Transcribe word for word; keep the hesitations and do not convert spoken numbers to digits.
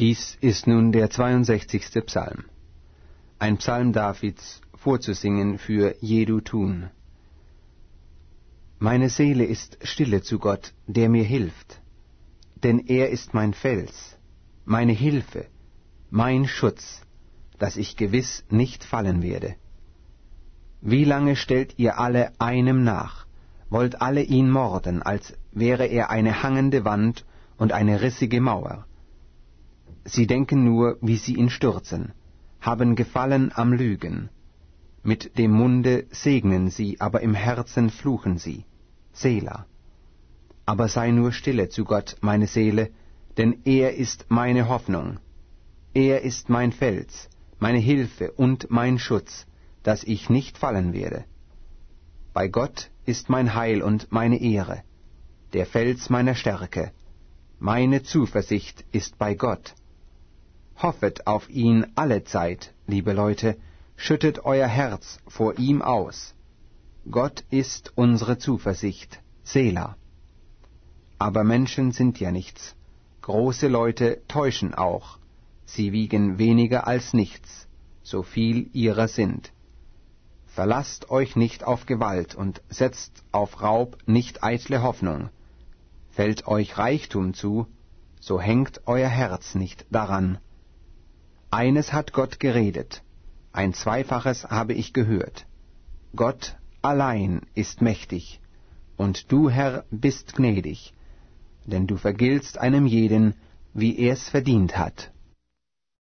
Dies ist nun der zweiundsechzigste Psalm, ein Psalm Davids, vorzusingen für Jedutun. Meine Seele ist stille zu Gott, der mir hilft, denn er ist mein Fels, meine Hilfe, mein Schutz, dass ich gewiss nicht fallen werde. Wie lange stellt ihr alle einem nach, wollt alle ihn morden, als wäre er eine hangende Wand und eine rissige Mauer. Sie denken nur, wie sie ihn stürzen, haben Gefallen am Lügen. Mit dem Munde segnen sie, aber im Herzen fluchen sie. Sela. Aber sei nur stille zu Gott, meine Seele, denn er ist meine Hoffnung. Er ist mein Fels, meine Hilfe und mein Schutz, dass ich nicht fallen werde. Bei Gott ist mein Heil und meine Ehre, der Fels meiner Stärke. Meine Zuversicht ist bei Gott. Hoffet auf ihn alle Zeit, liebe Leute, schüttet euer Herz vor ihm aus. Gott ist unsere Zuversicht, Sela. Aber Menschen sind ja nichts, große Leute täuschen auch, sie wiegen weniger als nichts, so viel ihrer sind. Verlasst euch nicht auf Gewalt und setzt auf Raub nicht eitle Hoffnung. Fällt euch Reichtum zu, so hängt euer Herz nicht daran. Eines hat Gott geredet, ein Zweifaches habe ich gehört. Gott allein ist mächtig, und du, Herr, bist gnädig, denn du vergiltst einem jeden, wie er's verdient hat.